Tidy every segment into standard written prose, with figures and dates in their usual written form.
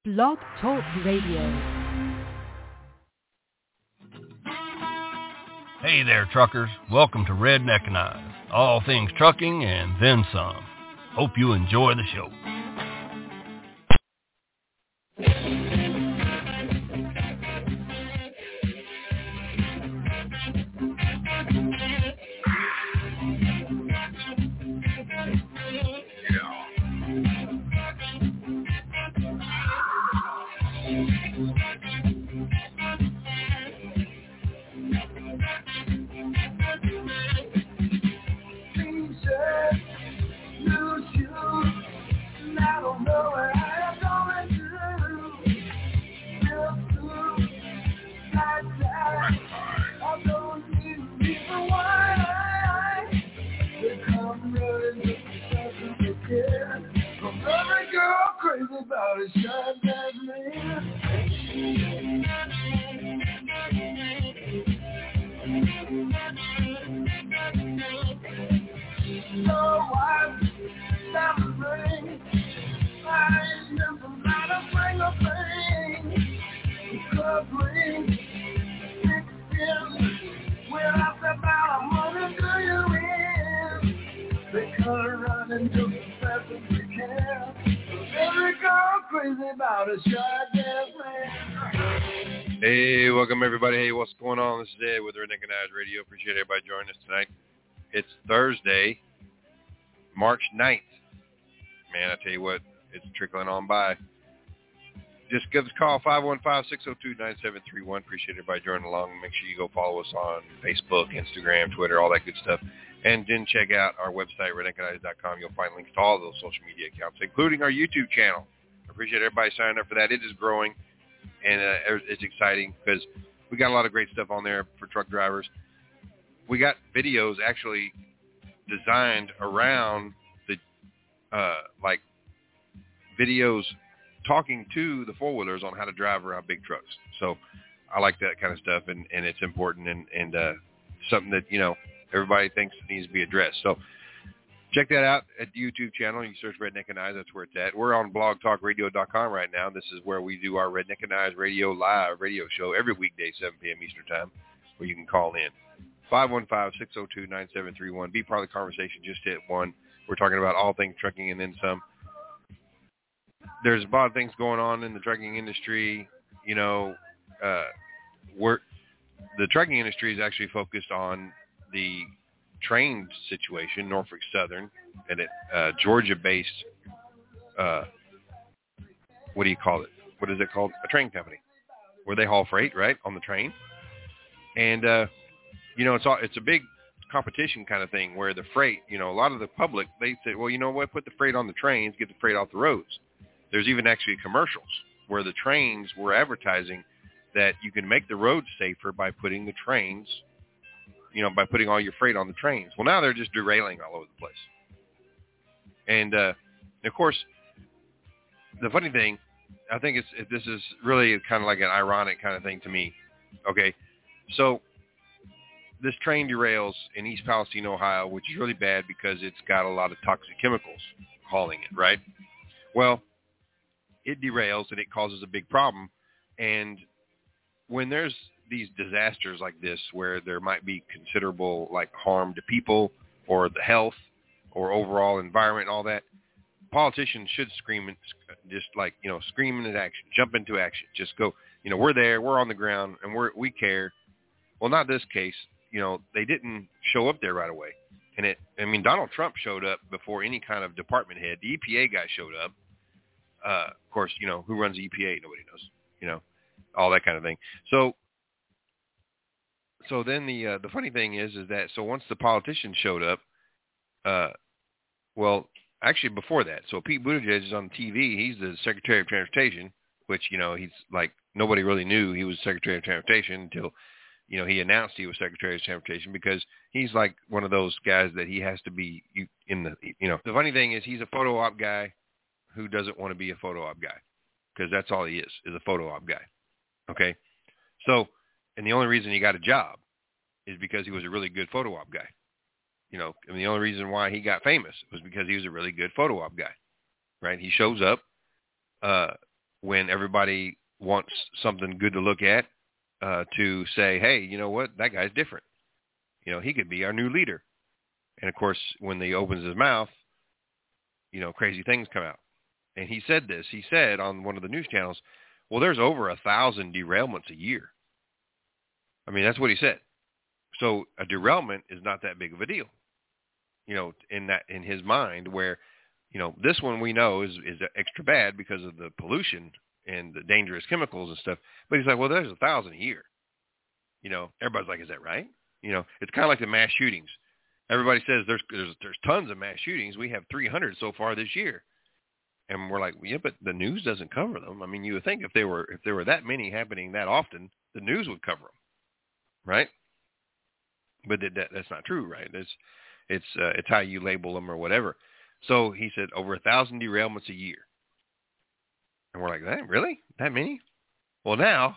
Blog Talk Radio. Hey there, truckers. Welcome to Redneckinize, all things trucking and then some. Hope you enjoy the show. Hey, welcome everybody. Hey, what's going on? This is Ed with Redneckinize Radio. Appreciate everybody joining us tonight. It's Thursday, March 9th. Man, I tell you what, it's trickling on by. Just give us a call, 515-602-9731. Appreciate everybody joining along. Make sure you go follow us on Facebook, Instagram, Twitter, all that good stuff. And then check out our website, redneckinize.com. You'll find links to all those social media accounts, including our YouTube channel. I appreciate everybody signing up for that. It is growing. And it's exciting because we got a lot of great stuff on there for truck drivers. We got videos actually designed around the, videos talking to the four-wheelers on how to drive around big trucks. So I like that kind of stuff, and it's important and something that, you know, everybody thinks needs to be addressed. So check that out at the YouTube channel. You search Redneckinize. That's where it's at. We're on blogtalkradio.com right now. This is where we do our Redneckinize Radio live radio show every weekday, 7 p.m. Eastern Time, where you can call in. 515-602-9731. Be part of the conversation. Just hit 1. We're talking about all things trucking and then some. There's a lot of things going on in the trucking industry. You know, the trucking industry is actually focused on the train situation, Norfolk Southern, and Georgia-based, what do you call it? What is it called? A train company, where they haul freight, right, on the train. And, you know, it's a big competition kind of thing where the freight, you know, a lot of the public, they say, well, you know what, put the freight on the trains, get the freight off the roads. There's even actually commercials where the trains were advertising that you can make the roads safer by putting the trains, you know, by putting all your freight on the trains. Well, now they're just derailing all over the place. And, of course, the funny thing, I think this is really kind of like an ironic kind of thing to me. Okay, so this train derails in East Palestine, Ohio, which is really bad because it's got a lot of toxic chemicals hauling it, right? Well, it derails and it causes a big problem. And when there's these disasters like this where there might be considerable like harm to people or the health or overall environment and all that, politicians should scream into action, jump into action, just go, you know, we're there, we're on the ground, and we care. Well, not this case. You know, they didn't show up there right away. And Donald Trump showed up before any kind of department head. The EPA guy showed up. Of course, you know, who runs the EPA? Nobody knows, you know, all that kind of thing. So then the funny thing is that once the politicians showed up, well, actually before that, so Pete Buttigieg is on TV. He's the Secretary of Transportation, which, you know, he's like, nobody really knew he was Secretary of Transportation until, you know, he announced he was Secretary of Transportation because he's like one of those guys that he has to be in the, you know, the funny thing is he's a photo op guy who doesn't want to be a photo op guy because that's all he is a photo op guy. Okay. So, and the only reason he got a job is because he was a really good photo op guy. You know, I mean, the only reason why he got famous was because he was a really good photo op guy, right? He shows up, when everybody wants something good to look at, to say, hey, you know what, that guy's different. You know, he could be our new leader. And, of course, when he opens his mouth, you know, crazy things come out. And he said this. He said on one of the news channels, well, there's over 1,000 derailments a year. I mean, that's what he said. So a derailment is not that big of a deal, you know, in his mind, where, you know, this one we know is extra bad because of the pollution and the dangerous chemicals and stuff. But he's like, well, there's 1,000 a year. You know, everybody's like, is that right? You know, it's kind of like the mass shootings. Everybody says there's tons of mass shootings. We have 300 so far this year. And we're like, yeah, but the news doesn't cover them. I mean, you would think if there were that many happening that often, the news would cover them, right? But that's not true, right? It's how you label them or whatever. So he said over 1,000 derailments a year. And we're like, that really? That many? Well, now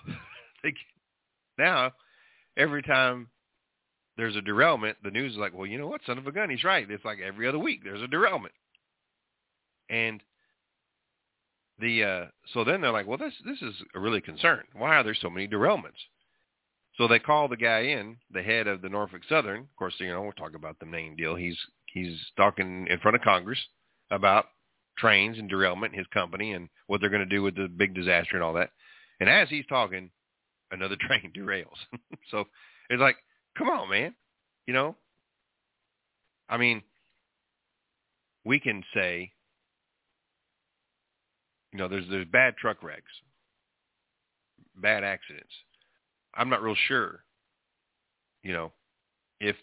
every time there's a derailment, the news is like, well, you know what, son of a gun, he's right. It's like every other week there's a derailment. And so then they're like, well, this is a really concern. Why are there so many derailments? So they call the guy in, the head of the Norfolk Southern. Of course, you know, we'll talk about the main deal. He's talking in front of Congress about trains and derailment, his company, and what they're going to do with the big disaster and all that. And as he's talking, another train derails. So it's like, come on, man. You know, I mean, we can say, you know, there's bad truck wrecks, bad accidents. I'm not real sure, you know, if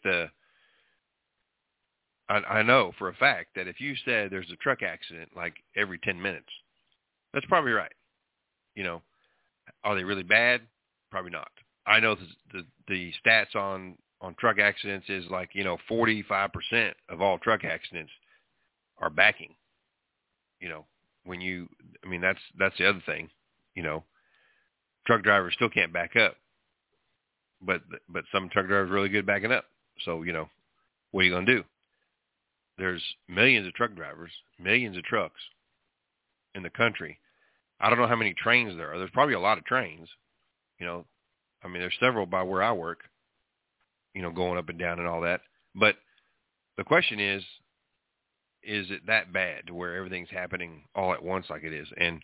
I know for a fact that if you said there's a truck accident like every 10 minutes, that's probably right. You know, are they really bad? Probably not. I know the stats on truck accidents is like, you know, 45% of all truck accidents are backing. You know, that's the other thing, you know, truck drivers still can't back up, but some truck drivers are really good backing up. So, you know, what are you going to do? There's millions of truck drivers, millions of trucks in the country. I don't know how many trains there are. There's probably a lot of trains, you know. I mean, there's several by where I work, you know, going up and down and all that. But the question is it that bad to where everything's happening all at once like it is? And,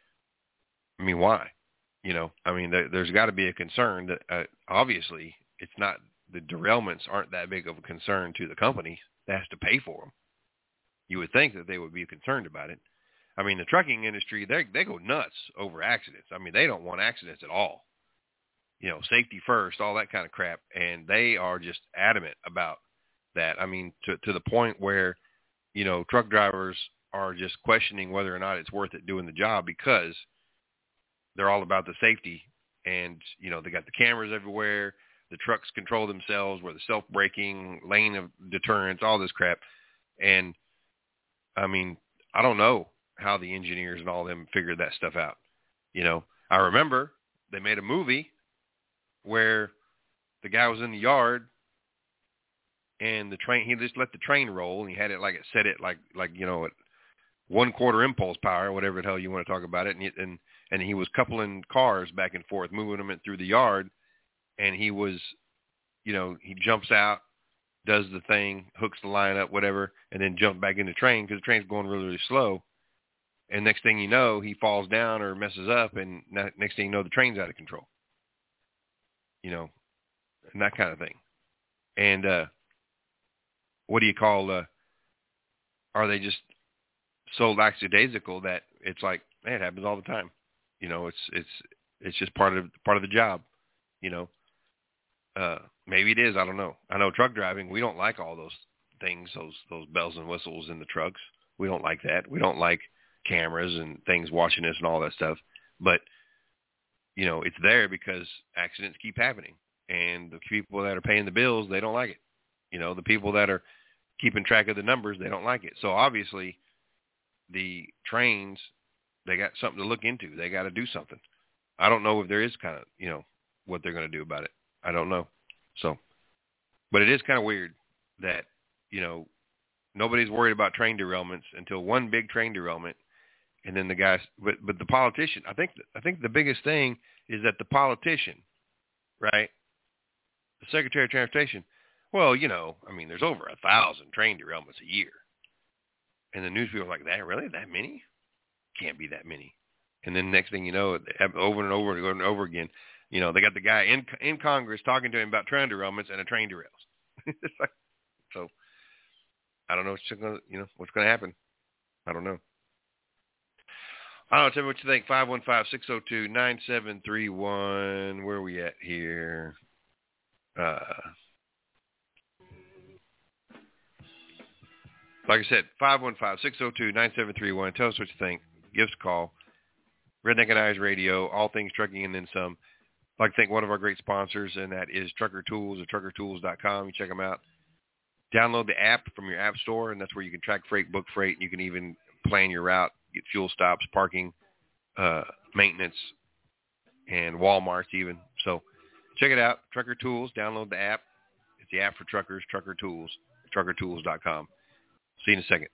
I mean, why? You know, I mean, there's got to be a concern that obviously it's not, the derailments aren't that big of a concern to the company that has to pay for them. You would think that they would be concerned about it. I mean, the trucking industry, they go nuts over accidents. I mean, they don't want accidents at all. You know, safety first, all that kind of crap. And they are just adamant about that. I mean, to the point where, you know, truck drivers are just questioning whether or not it's worth it doing the job because they're all about the safety. And, you know, they got the cameras everywhere. The trucks control themselves where the self-braking, lane of deterrence, all this crap. And, I mean, I don't know how the engineers and all of them figured that stuff out. You know, I remember they made a movie where the guy was in the yard and the train, he just let the train roll and he had it like, it set it like, you know, at 1/4 impulse power, whatever the hell you want to talk about it. And he was coupling cars back and forth, moving them through the yard. And he was, you know, he jumps out, does the thing, hooks the line up, whatever, and then jumps back in the train because the train's going really, really slow. And next thing you know, he falls down or messes up, and next thing you know, the train's out of control. You know, and that kind of thing. And what do you call, are they just so lackadaisical that it's like, man, it happens all the time. You know, it's just part of the job, you know. Maybe it is. I don't know. I know truck driving, we don't like all those things, those bells and whistles in the trucks. We don't like that. We don't like cameras and things watching us and all that stuff. But, you know, it's there because accidents keep happening. And the people that are paying the bills, they don't like it. You know, the people that are keeping track of the numbers, they don't like it. So obviously the trains, they got something to look into. They got to do something. I don't know if there is kind of, you know, what they're going to do about it. I don't know. So, but it is kind of weird that, you know, nobody's worried about train derailments until one big train derailment And then the guys, but the politician, I think the biggest thing is that the politician, right, the Secretary of Transportation, well, you know, I mean, there's over 1,000 train derailments a year. And the news people are like, that really? That many? Can't be that many. And then next thing you know, over and over and over and over again, you know, they got the guy in Congress talking to him about train derailments, and a train derails. So I don't know what's going to happen. I don't know. I don't know. Tell me what you think. 515-602-9731. Where are we at here? Like I said, 515-602-9731. Tell us what you think. Give us a call. Redneck and Eyes Radio, all things trucking and then some. I'd like to thank one of our great sponsors, and that is Trucker Tools at truckertools.com. You check them out. Download the app from your app store, and that's where you can track freight, book freight. You can even plan your route, get fuel stops, parking, maintenance, and Walmarts even. So check it out, Trucker Tools. Download the app. It's the app for truckers, Trucker Tools, truckertools.com. See you in a second.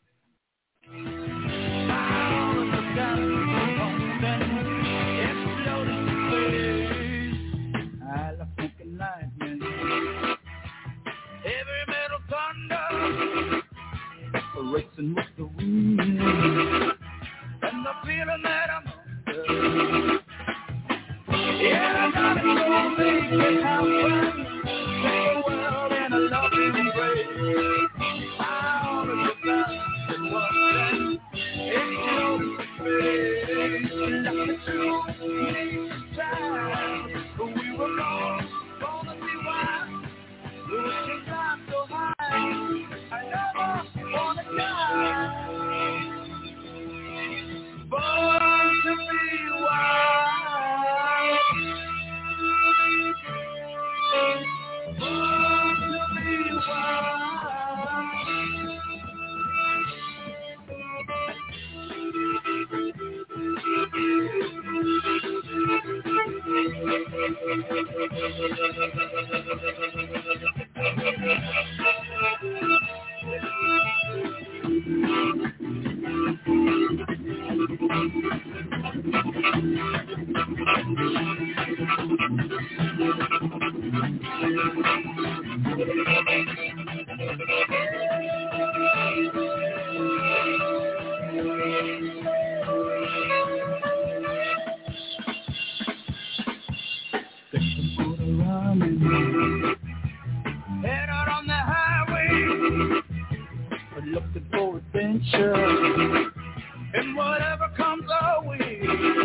Racing with the wind, and the feeling that I'm under. Yeah, I gotta go make it happen. Take the world in a loving embrace. I ought to get back to what then explodes the space. Like the truth needs time, but we were gonna be wild. We can climb so high. I never wanna die, born to be wild, born to be head out on the highway, looking for adventure, and whatever comes our way.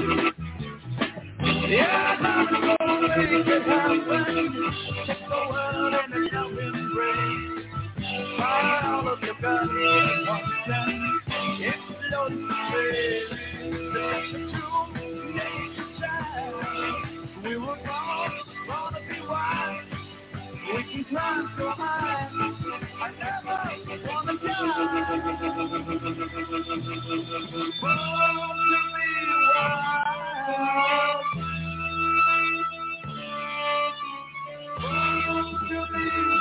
Yeah, I'm gonna make it happen. Take the world in a loving embrace. Find all of your guns and once and explode the space. That's the truth, nature child. We were gonna be wild. We can climb so high. I never wanna die. Born to be wild. Born to be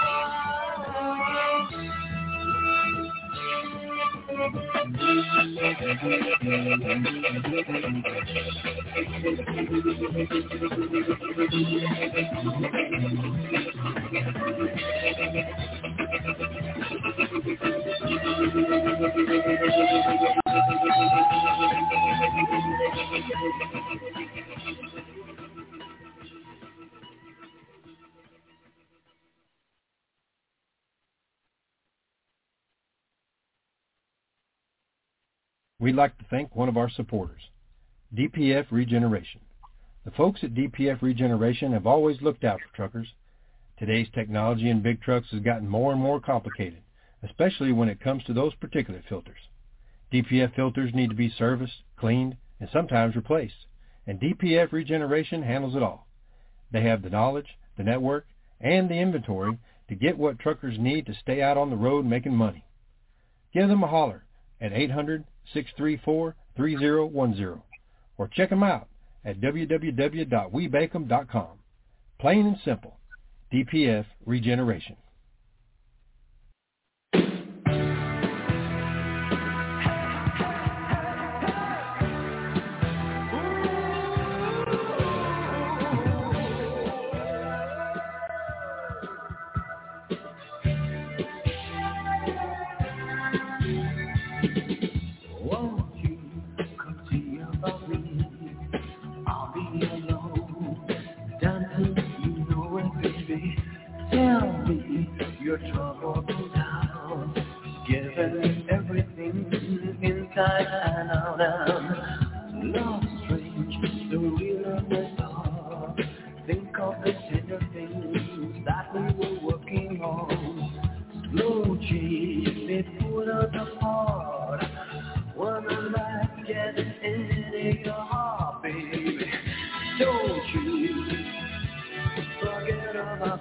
We'd like to thank one of our supporters, DPF Regeneration. The folks at DPF Regeneration have always looked out for truckers. Today's technology in big trucks has gotten more and more complicated, especially when it comes to those particulate filters. DPF filters need to be serviced, cleaned, and sometimes replaced, and DPF Regeneration handles it all. They have the knowledge, the network, and the inventory to get what truckers need to stay out on the road making money. Give them a holler at 800-634-3010 or check them out at www.webacom.com. Plain and simple, DPF Regeneration.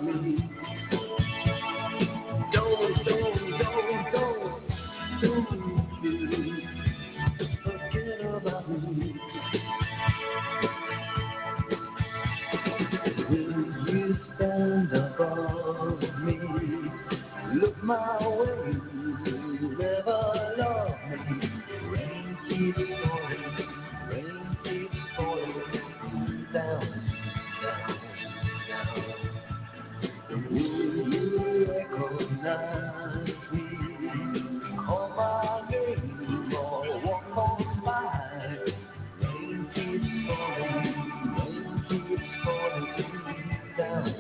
me. Don't you forget about me. Will you stand above me? Look my way, you never love me. Rain keeps falling down. Will you recognize me? Call my name or walk on by. Rain keeps falling down.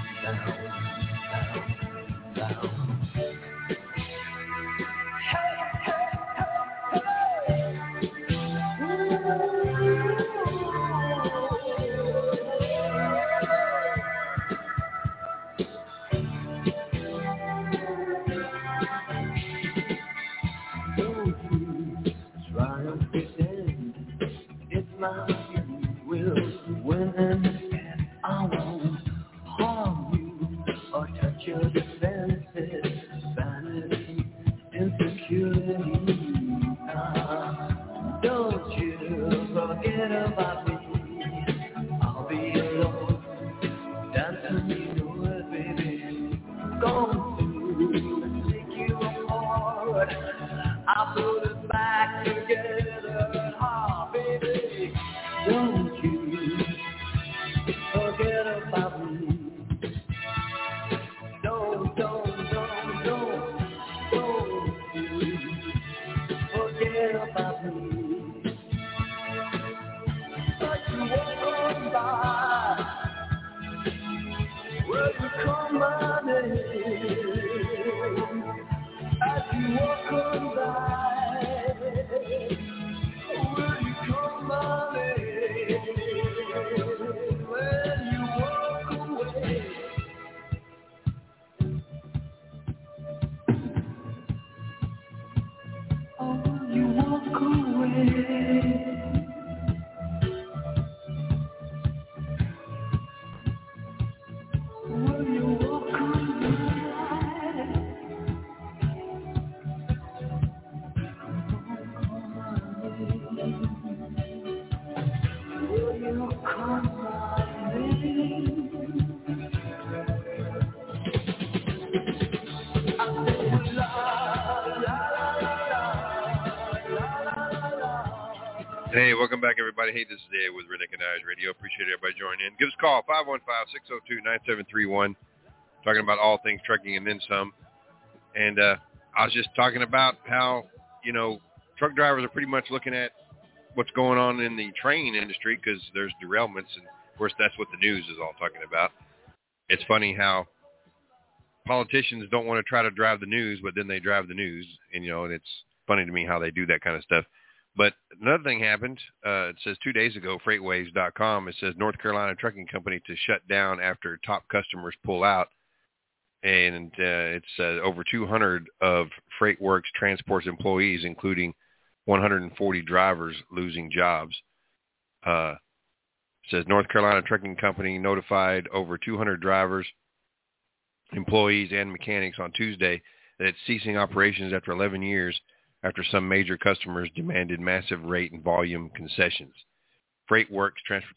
Hey, welcome back, everybody. Hey, this is Dave with Redneckinize Radio. Appreciate everybody joining in. Give us a call, 515-602-9731. Talking about all things trucking and then some. And I was just talking about how, truck drivers are pretty much looking at what's going on in the train industry because there's derailments. And, of course, that's what the news is all talking about. It's funny how politicians don't want to try to drive the news, but then they drive the news. And, and it's funny to me how they do that kind of stuff. But another thing happened. It says 2 days ago, FreightWaves.com, it says North Carolina Trucking Company to shut down after top customers pull out. And it's over 200 of FreightWorks Transport's employees, including 140 drivers, losing jobs. It says North Carolina Trucking Company notified over 200 drivers, employees, and mechanics on Tuesday that it's ceasing operations after 11 years after some major customers demanded massive rate and volume concessions. FreightWorks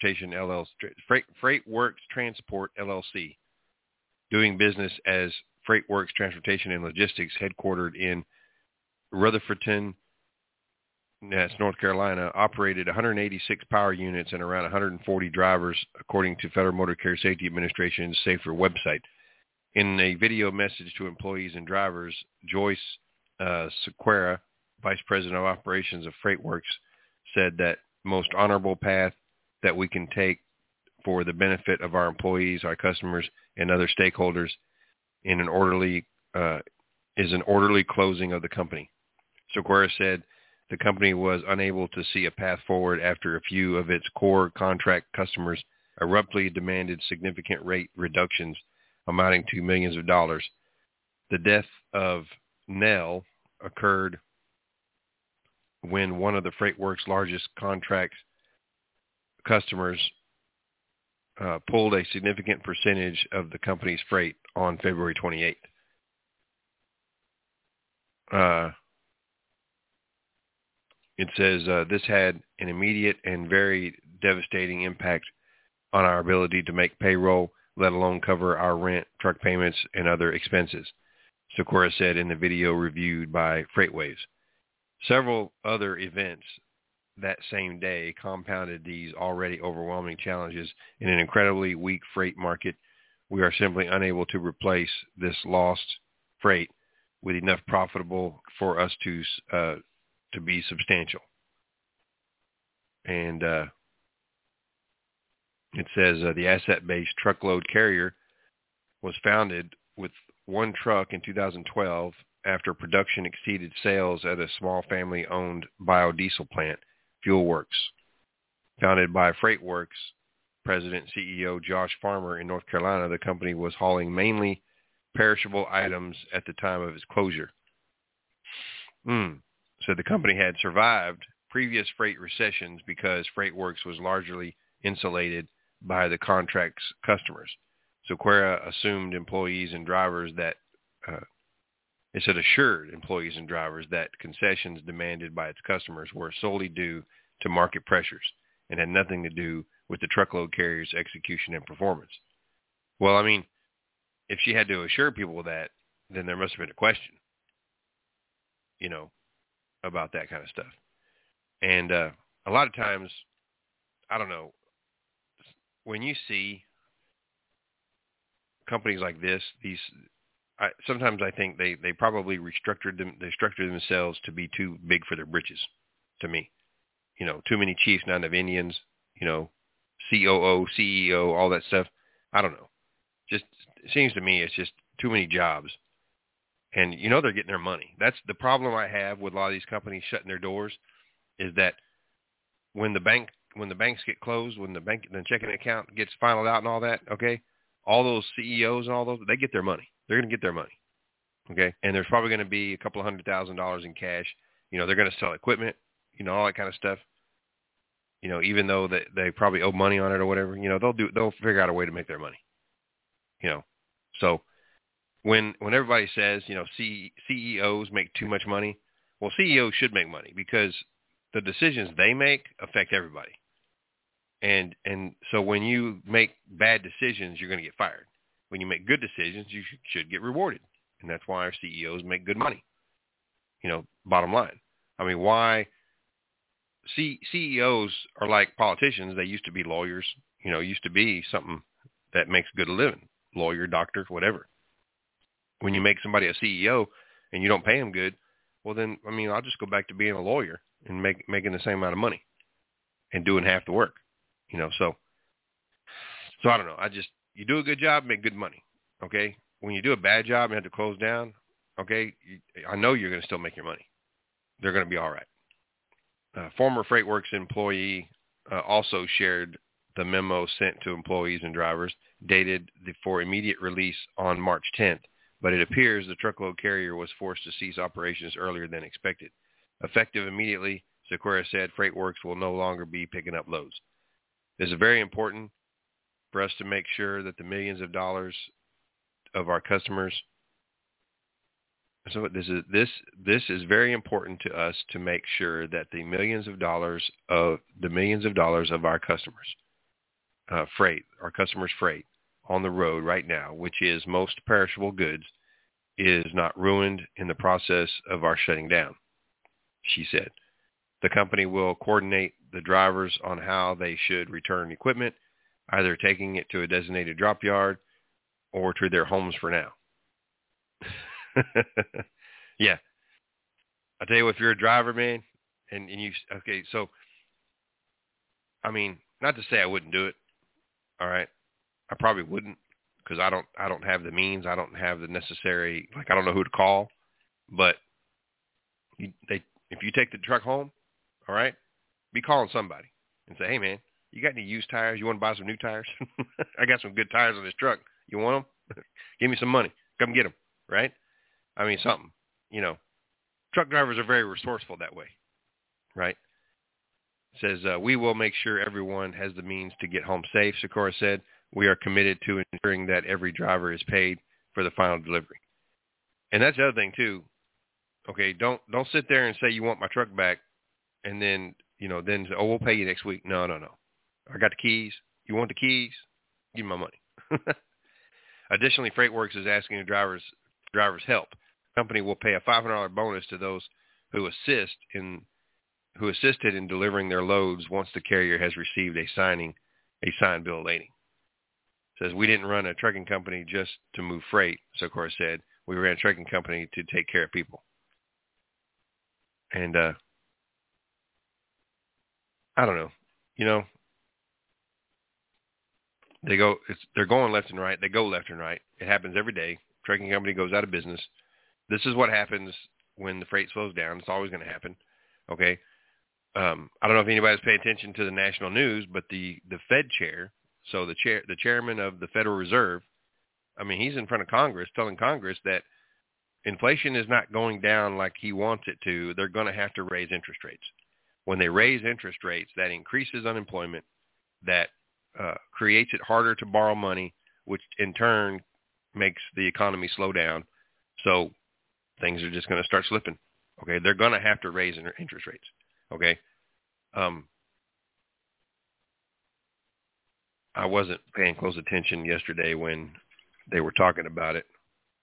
Transport LLC, doing business as FreightWorks Transportation and Logistics, headquartered in Rutherfordton, that's North Carolina, operated 186 power units and around 140 drivers, according to Federal Motor Carrier Safety Administration's SAFER website. In a video message to employees and drivers, Joyce Sequeira, Vice President of Operations of FreightWorks, said that most honorable path that we can take for the benefit of our employees, our customers, and other stakeholders is an orderly closing of the company. Sequeira said the company was unable to see a path forward after a few of its core contract customers abruptly demanded significant rate reductions amounting to millions of dollars. The death of Nell occurred when one of the FreightWorks' largest contract customers pulled a significant percentage of the company's freight on February 28th. It says this had an immediate and very devastating impact on our ability to make payroll, let alone cover our rent, truck payments, and other expenses, Sikora said in the video reviewed by FreightWaves. Several other events that same day compounded these already overwhelming challenges. In an incredibly weak freight market, we are simply unable to replace this lost freight with enough profitable for us to be substantial. And it says the asset-based truckload carrier was founded with one truck in 2012 after production exceeded sales at a small family-owned biodiesel plant, FuelWorks. Founded by FreightWorks President and CEO Josh Farmer in North Carolina, the company was hauling mainly perishable items at the time of its closure. So the company had survived previous freight recessions because FreightWorks was largely insulated by the contract's customers. Sequoia assumed employees and drivers that it said assured employees and drivers that concessions demanded by its customers were solely due to market pressures and had nothing to do with the truckload carrier's execution and performance. Well, I mean, if she had to assure people of that, then there must have been a question, about that kind of stuff. And a lot of times, I don't know, when you see companies like this, sometimes I think they probably structured themselves to be too big for their britches, to me. Too many chiefs, not enough Indians, COO, CEO, all that stuff. I don't know. Just it seems to me it's just too many jobs. And they're getting their money. That's the problem I have with a lot of these companies shutting their doors, is that when the banks get closed, when the checking account gets finalized out and all that, okay, all those CEOs and all those, they get their money. They're going to get their money, okay? And there's probably going to be a couple of $100,000 in cash. They're going to sell equipment, all that kind of stuff. Even though they probably owe money on it or whatever, they'll figure out a way to make their money. So when everybody says, CEOs make too much money, well, CEOs should make money because the decisions they make affect everybody. And so when you make bad decisions, you're going to get fired. When you make good decisions, you should get rewarded. And that's why our CEOs make good money. Bottom line. I mean, why CEOs are like politicians. They used to be lawyers, used to be something that makes good a living, lawyer, doctor, whatever. When you make somebody a CEO and you don't pay them good, well then, I'll just go back to being a lawyer and making the same amount of money and doing half the work, so I don't know. You do a good job, make good money. Okay. When you do a bad job and have to close down, okay, I know you're going to still make your money. They're going to be all right. Former FreightWorks employee also shared the memo sent to employees and drivers dated for immediate release on March 10th, but it appears the truckload carrier was forced to cease operations earlier than expected. Effective immediately, Sequoia said FreightWorks will no longer be picking up loads. This is very important for us to make sure that the millions of dollars of our customers. So this is very important to us to make sure that the millions of dollars of our customers, our customers' freight on the road right now, which is most perishable goods, is not ruined in the process of our shutting down, she said. The company will coordinate the drivers on how they should return equipment, either taking it to a designated drop yard or to their homes for now. Yeah. I tell you what, if you're a driver, man, and so, not to say I wouldn't do it. All right. I probably wouldn't, because I don't have the means. I don't have the necessary, I don't know who to call, but if you take the truck home, all right, be calling somebody and say, hey man, you got any used tires? You want to buy some new tires? I got some good tires on this truck. You want them? Give me some money. Come get them. Right? Something, Truck drivers are very resourceful that way. Right? Says, we will make sure everyone has the means to get home safe, Sikora said. We are committed to ensuring that every driver is paid for the final delivery. And that's the other thing, too. Okay, don't sit there and say you want my truck back and then, then say, we'll pay you next week. No. I got the keys. You want the keys? Give me my money. Additionally, FreightWorks is asking the drivers help. The company will pay a $500 bonus to those who assisted in delivering their loads once the carrier has received a signed bill of lading. Says, we didn't run a trucking company just to move freight, Sikora said. We ran a trucking company to take care of people. And I don't know. They're going left and right. They go left and right. It happens every day. Trucking company goes out of business. This is what happens when the freight slows down. It's always going to happen. Okay. I don't know if anybody's paying attention to the national news, but the Fed chair, so the chairman of the Federal Reserve, I mean, he's in front of Congress telling Congress that inflation is not going down like he wants it to. They're going to have to raise interest rates. When they raise interest rates, that increases unemployment, that creates it harder to borrow money, which in turn makes the economy slow down. So things are just going to start slipping. Okay, they're going to have to raise interest rates. Okay. I wasn't paying close attention yesterday when they were talking about it.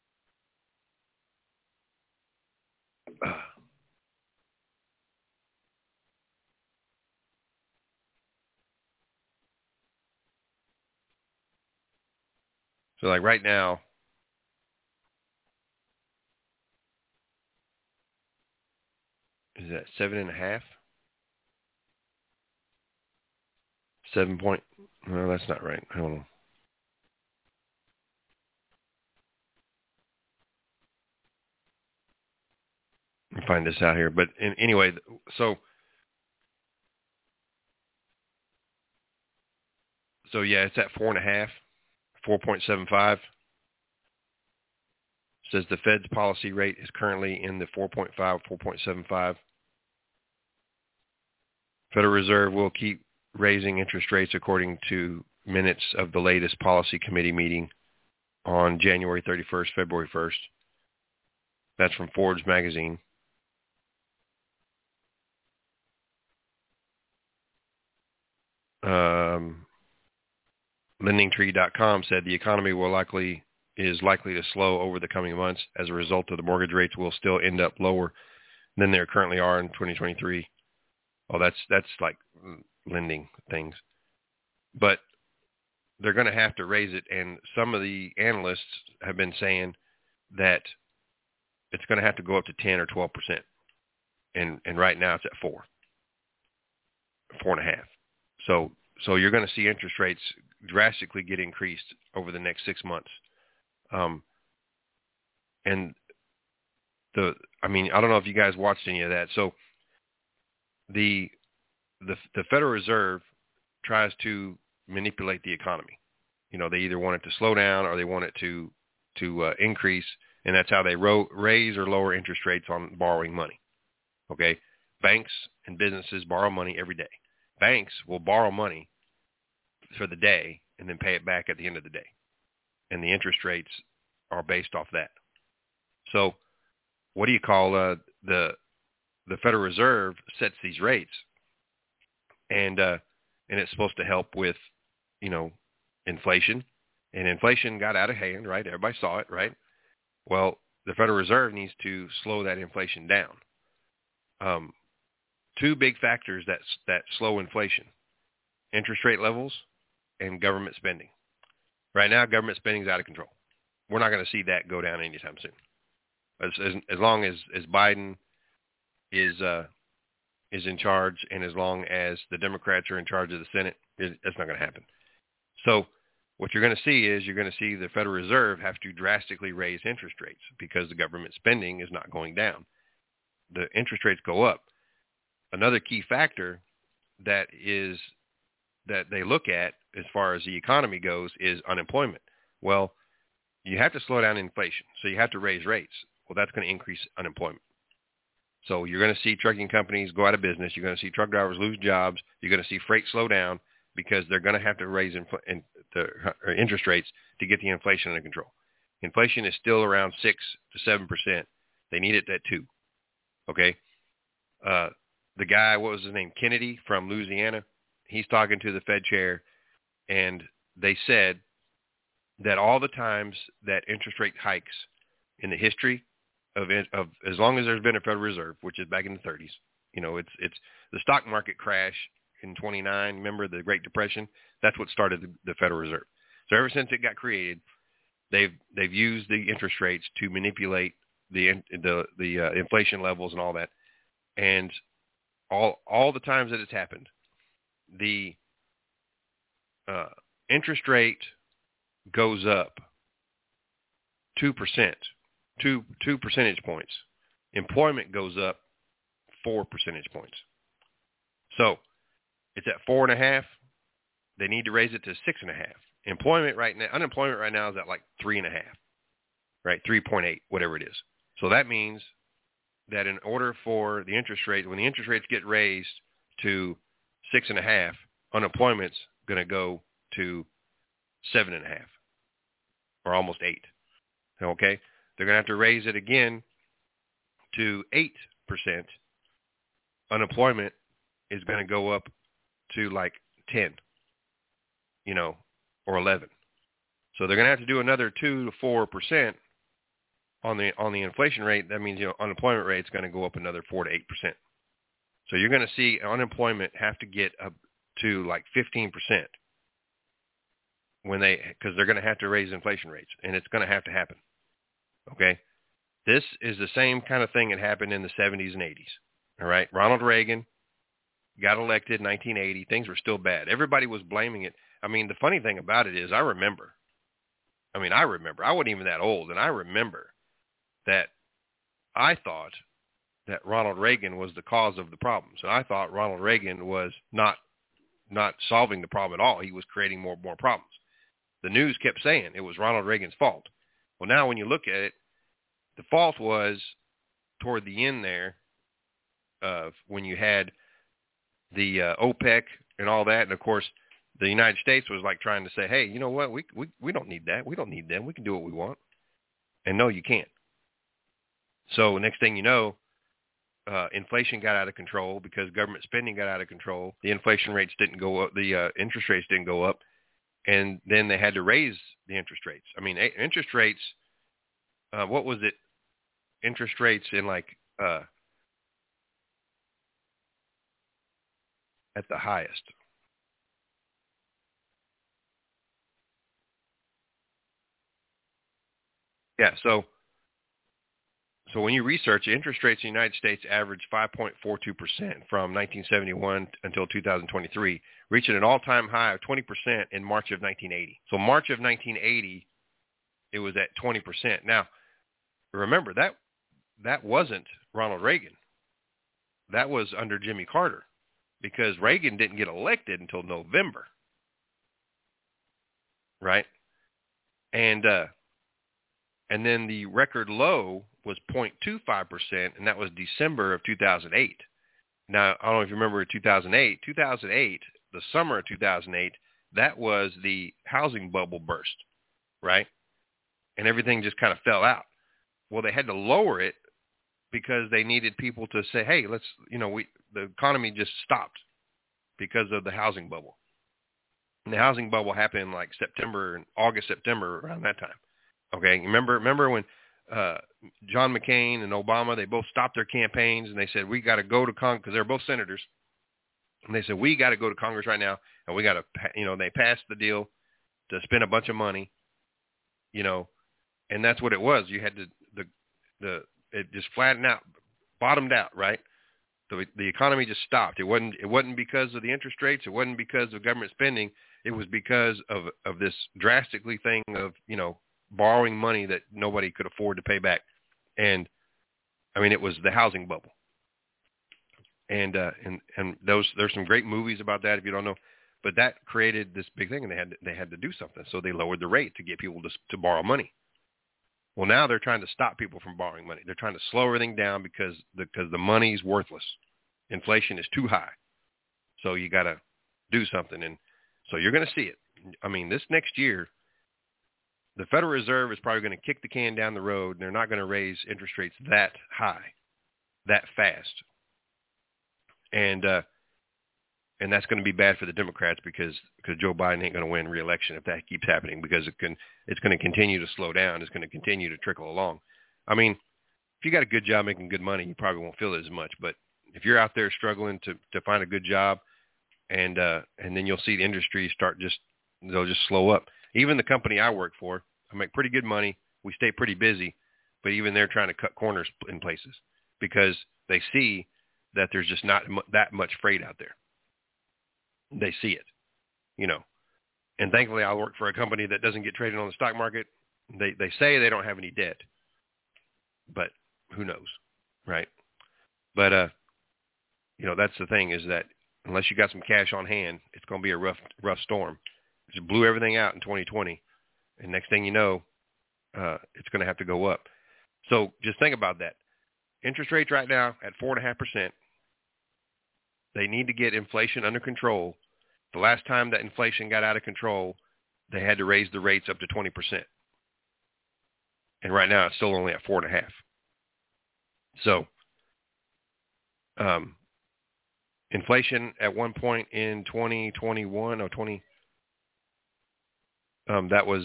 So like right now, is that 7.5? 7 point. No, that's not right. Hold on. Let me find this out here. But anyway, so yeah, it's at 4.5, 4.75. Says the Fed's policy rate is currently in the 4.5, 4.75. Federal Reserve will keep raising interest rates according to minutes of the latest policy committee meeting on January 31st, February 1st. That's from Forbes magazine. LendingTree.com said the economy is likely to slow over the coming months. As a result of the mortgage rates will still end up lower than they currently are in 2023. Oh, that's like lending things. But they're going to have to raise it, and some of the analysts have been saying that it's going to have to go up to 10 or 12%. And right now it's at 4.5. So you're going to see interest rates drastically get increased over the next 6 months. And I don't know if you guys watched any of that. So the Federal Reserve tries to manipulate the economy. They either want it to slow down or they want it to increase, and that's how they raise or lower interest rates on borrowing money. Okay, banks and businesses borrow money every day. Banks will borrow money for the day and then pay it back at the end of the day, and the interest rates are based off that. So, what do you call the Federal Reserve sets these rates, and it's supposed to help with, inflation, and inflation got out of hand, right? Everybody saw it, right? Well, the Federal Reserve needs to slow that inflation down. Two big factors that slow inflation: interest rate levels and government spending. Right now, government spending is out of control. We're not going to see that go down anytime soon. As long as Biden is in charge, and as long as the Democrats are in charge of the Senate, that's not going to happen. So what you're going to see is the Federal Reserve have to drastically raise interest rates because the government spending is not going down. The interest rates go up. Another key factor that they look at as far as the economy goes is unemployment. Well, you have to slow down inflation, so you have to raise rates. Well, that's going to increase unemployment. So you're going to see trucking companies go out of business. You're going to see truck drivers lose jobs. You're going to see freight slow down because they're going to have to raise interest rates to get the inflation under control. Inflation is still around 6 to 7%. They need it at 2. Okay. The guy, what was his name? Kennedy from Louisiana. He's talking to the Fed chair, and they said that all the times that interest rate hikes in the history of as long as there's been a Federal Reserve, which is back in the 30s, it's the stock market crash in 29. Remember the Great Depression? That's what started the Federal Reserve. So ever since it got created, they've used the interest rates to manipulate the inflation levels and all that. And all the times that it's happened, the interest rate goes up 2%, 2 percentage points. Employment goes up 4 percentage points. So it's at 4.5. They need to raise it to 6.5. Unemployment right now is at like 3.5, right? 3.8, whatever it is. So that means that in order for the interest rate, when the interest rates get raised to 6.5, unemployment's going to go to 7.5 or almost 8. Okay? They're going to have to raise it again to 8%. Unemployment is going to go up to like 10, or 11. So they're going to have to do another 2 to 4% on the inflation rate. That means, unemployment rate is going to go up another 4 to 8%. So you're going to see unemployment have to get up to like 15% because they're going to have to raise inflation rates, and it's going to happen. Okay. This is the same kind of thing that happened in the 70s and 80s. All right. Ronald Reagan got elected in 1980. Things were still bad. Everybody was blaming it. I mean, the funny thing about it is I remember. I wasn't even that old, and I remember that I thought that Ronald Reagan was the cause of the problems. And I thought Ronald Reagan was not solving the problem at all. He was creating more problems. The news kept saying it was Ronald Reagan's fault. Well, now when you look at it, the fault was toward the end there of when you had the OPEC and all that. And, of course, the United States was like trying to say, hey, you know what, we don't need that. We don't need them. We can do what we want. And no, you can't. So next thing you know, inflation got out of control because government spending got out of control. The inflation rates didn't go up. The interest rates didn't go up. And then they had to raise the interest rates. I mean, interest rates, what was it? Interest rates in like at the highest. Yeah, so when you research, interest rates in the United States averaged 5.42% from 1971 until 2023, reaching an all-time high of 20% in March of 1980. So March of 1980, it was at 20%. Now, remember, that wasn't Ronald Reagan. That was under Jimmy Carter because Reagan didn't get elected until November, right? And then the record low was 0.25%, and that was December of 2008. Now, I don't know if you remember 2008. 2008, the summer of 2008, that was the housing bubble burst, right? And everything just kind of fell out. Well, they had to lower it because they needed people to say, hey, let's, the economy just stopped because of the housing bubble. And the housing bubble happened in like August, September, around that time. Okay, remember when John McCain and Obama, they both stopped their campaigns and they said, we got to go to Congress, because they're both senators. And they said, we got to go to Congress right now, and we got to, they passed the deal to spend a bunch of money, and that's what it was. You had it just flattened out, bottomed out, right? The economy just stopped. It wasn't because of the interest rates. It wasn't because of government spending. It was because of this drastically thing of, borrowing money that nobody could afford to pay back. And I mean, it was the housing bubble. And there's some great movies about that if you don't know, but that created this big thing, and they had to do something. So they lowered the rate to get people to borrow money. Well, now they're trying to stop people from borrowing money. They're trying to slow everything down because the money's worthless. Inflation is too high. So you got to do something. And so you're going to see it. I mean, this next year, the Federal Reserve is probably going to kick the can down the road, and they're not going to raise interest rates that high, that fast. And that's going to be bad for the Democrats because Joe Biden ain't going to win re-election if that keeps happening, because it's going to continue to slow down. It's going to continue to trickle along. I mean, if you got a good job making good money, you probably won't feel it as much. But if you're out there struggling to find a good job, and then you'll see the industry they'll just slow up. Even the company I work for, I make pretty good money. We stay pretty busy, but even they're trying to cut corners in places because they see that there's just not that much freight out there. They see it, and thankfully I work for a company that doesn't get traded on the stock market. They say they don't have any debt, but who knows, right? But, that's the thing, is that unless you got some cash on hand, it's going to be a rough storm. It just blew everything out in 2020. And next thing you know, it's going to have to go up. So just think about that. Interest rates right now at 4.5%. They need to get inflation under control. The last time that inflation got out of control, they had to raise the rates up to 20%. And right now it's still only at 4.5%. So inflation at one point in 2021 or 20, that was,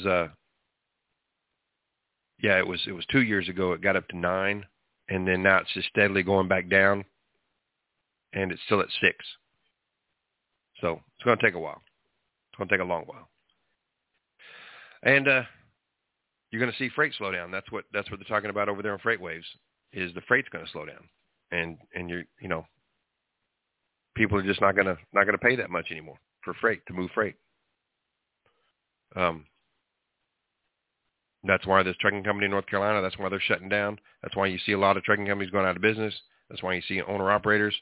it was 2 years ago. It got up to 9%, and then now it's just steadily going back down, and it's still at 6%. So it's going to take a while. It's going to take a long while. And you're going to see freight slow down. That's what they're talking about over there on Freight Waves, is the freight's going to slow down. And people are just not going to pay that much anymore for freight, to move freight. That's why this trucking company in North Carolina, that's why they're shutting down. That's why you see a lot of trucking companies going out of business. That's why you see owner-operators.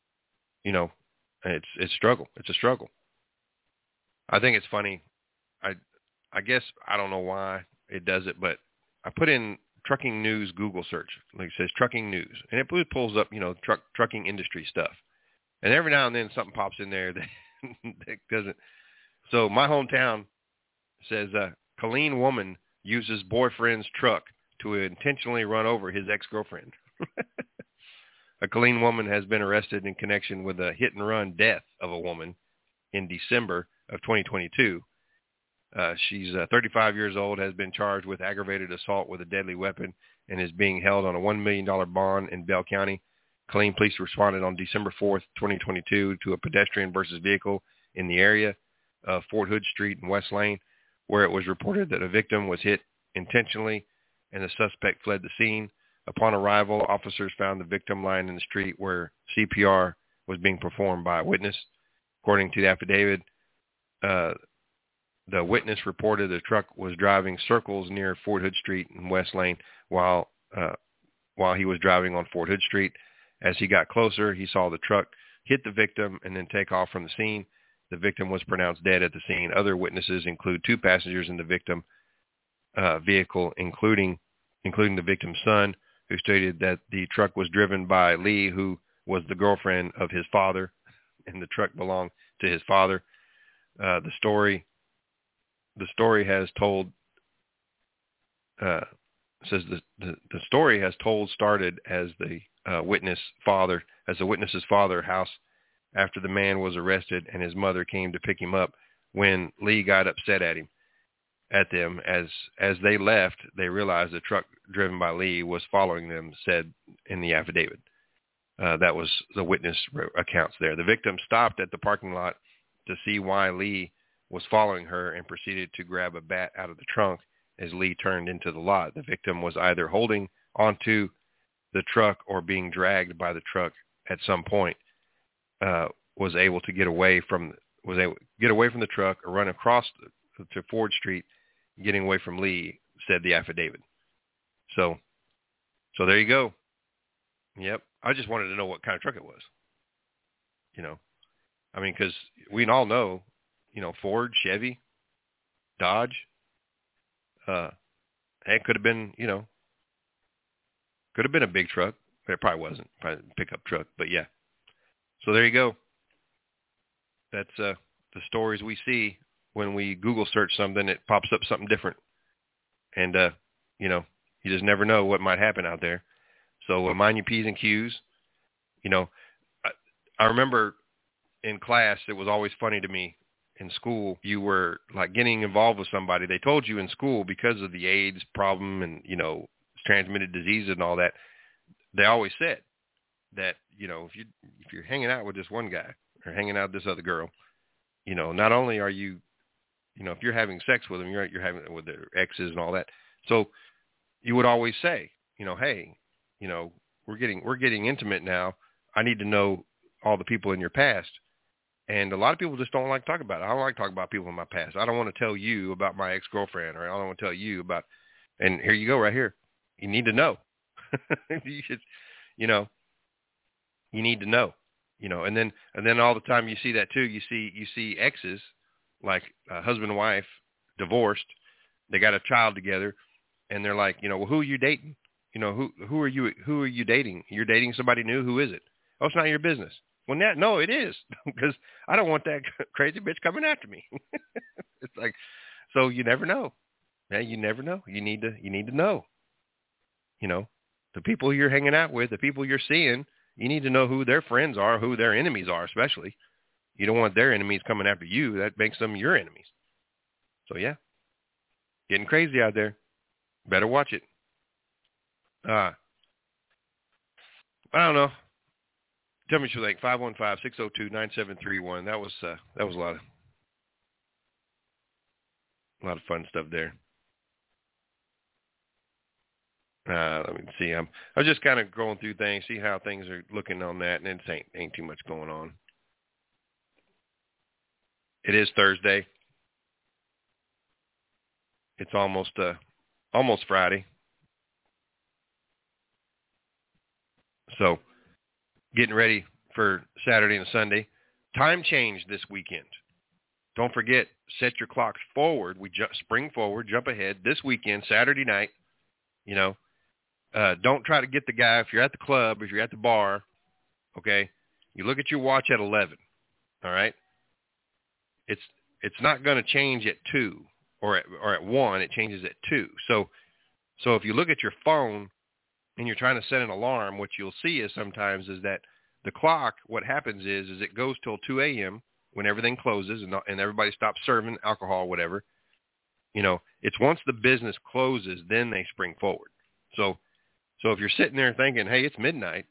It's a struggle. It's a struggle. I think it's funny. I guess I don't know why it does it, but I put in trucking news Google search. Like it says trucking news, and it pulls up, trucking industry stuff. And every now and then something pops in there that doesn't. So my hometown says Killeen woman uses boyfriend's truck to intentionally run over his ex-girlfriend. A Killeen woman has been arrested in connection with a hit-and-run death of a woman in December of 2022. She's 35 years old, has been charged with aggravated assault with a deadly weapon, and is being held on a $1 million bond in Bell County. Killeen police responded on December 4th, 2022 to a pedestrian versus vehicle in the area of Fort Hood Street and West Lane, where it was reported that a victim was hit intentionally and the suspect fled the scene. Upon arrival, officers found the victim lying in the street where CPR was being performed by a witness. According to the affidavit, the witness reported the truck was driving circles near Fort Hood Street and West Lane while he was driving on Fort Hood Street. As he got closer, he saw the truck hit the victim and then take off from the scene. The victim was pronounced dead at the scene. Other witnesses include 2 passengers in the victim vehicle, including the victim's son, who stated that the truck was driven by Lee, who was the girlfriend of his father, and the truck belonged to his father. The story has told says the story has told started as the witness's father house after the man was arrested and his mother came to pick him up. When Lee got upset at them as they left, they realized the truck driven by Lee was following them, said in the affidavit. That was the witness accounts there. The victim stopped at the parking lot to see why Lee was following her and proceeded to grab a bat out of the trunk as Lee turned into the lot. The victim was either holding onto the truck or being dragged by the truck at some point. Was able to get away from the truck or run across to Ford Street, getting away from Lee, said the affidavit. So there you go. Yep. I just wanted to know what kind of truck it was. Because we all know, Ford, Chevy, Dodge, it could have been, could have been a big truck. But it probably wasn't. Probably a pickup truck. But yeah. So there you go. That's the stories we see when we Google search something. It pops up something different. And, you just never know what might happen out there. So mind your P's and Q's. I remember in class, it was always funny to me in school, you were like getting involved with somebody. They told you in school because of the AIDS problem and, transmitted diseases and all that, they always said that, if you're hanging out with this one guy or hanging out with this other girl, not only are you, if you're having sex with them, you're having it with their exes and all that. So you would always say, hey, we're getting intimate now. I need to know all the people in your past. And a lot of people just don't like to talk about it. I don't like talking about people in my past. I don't want to tell you about my ex-girlfriend, or I don't want to tell you about, and here you go right here. You need to know. You should, you need to know, and then all the time you see that too. You see exes, like husband and wife, divorced. They got a child together, and they're like, well, who are you dating? Who are you dating? You're dating somebody new. Who is it? Oh, it's not your business. Well, no, it is, because I don't want that crazy bitch coming after me. It's like, so you never know. Man, you never know. You need to know. The people you're hanging out with, the people you're seeing, you need to know who their friends are, who their enemies are, especially. You don't want their enemies coming after you. That makes them your enemies. So, yeah, getting crazy out there. Better watch it. I don't know. Tell me what you think. 515-602-9731. That was a lot of fun stuff there. Let me see. I was just kind of going through things, see how things are looking on that, and it ain't too much going on. It is Thursday. It's almost Friday. So, getting ready for Saturday and Sunday. Time change this weekend. Don't forget, set your clocks forward. We spring forward, jump ahead. This weekend, Saturday night, don't try to get the guy if you're at the club, if you're at the bar, okay? You look at your watch at 11, all right? It's not going to change at 2 or at 1. It changes at 2. So if you look at your phone and you're trying to set an alarm, what you'll see is sometimes is that the clock, what happens is it goes till 2 a.m. when everything closes and everybody stops serving alcohol or whatever. It's once the business closes, then they spring forward. So if you're sitting there thinking, hey, it's midnight,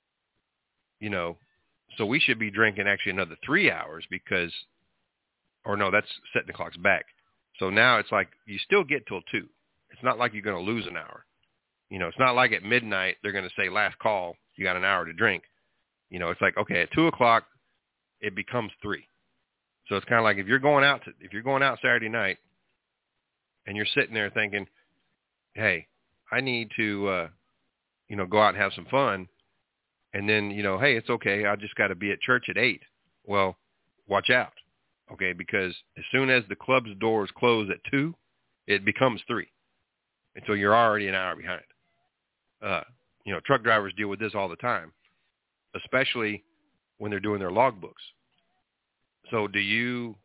so we should be drinking actually another 3 hours that's setting the clocks back. So now it's like you still get till 2. It's not like you're going to lose an hour. It's not like at midnight they're going to say last call, you got an hour to drink. It's like, okay, at 2 o'clock, it becomes 3. So it's kind of like if you're going out Saturday night and you're sitting there thinking, hey, I need to, go out and have some fun. And then, hey, it's okay. I just got to be at church at 8. Well, watch out. Okay. Because as soon as the club's doors close at 2, it becomes 3. And so you're already an hour behind. Truck drivers deal with this all the time, especially when they're doing their logbooks. So do you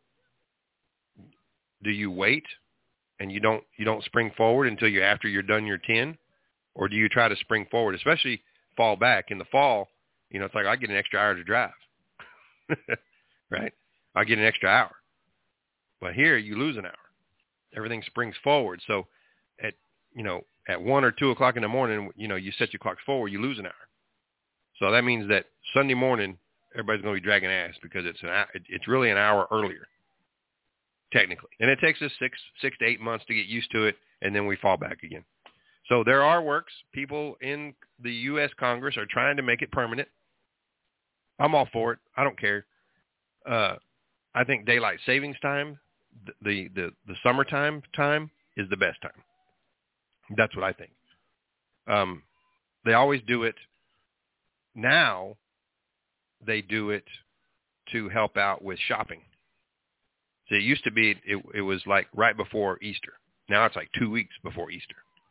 wait and you don't spring forward until after you're done your 10, or do you try to spring forward, especially fall back? In the fall, it's like I get an extra hour to drive, right? I get an extra hour. But here you lose an hour. Everything springs forward. So at 1 or 2 o'clock in the morning, you set your clocks forward, you lose an hour. So that means that Sunday morning, everybody's going to be dragging ass because it's really an hour earlier, technically. And it takes us 6 to 8 months to get used to it, and then we fall back again. So there are works. People in the U.S. Congress are trying to make it permanent. I'm all for it. I don't care. I think daylight savings time, the summertime time, is the best time. That's what I think. They always do it. Now they do it to help out with shopping. So it used to be, it was like right before Easter. Now it's like 2 weeks before Easter.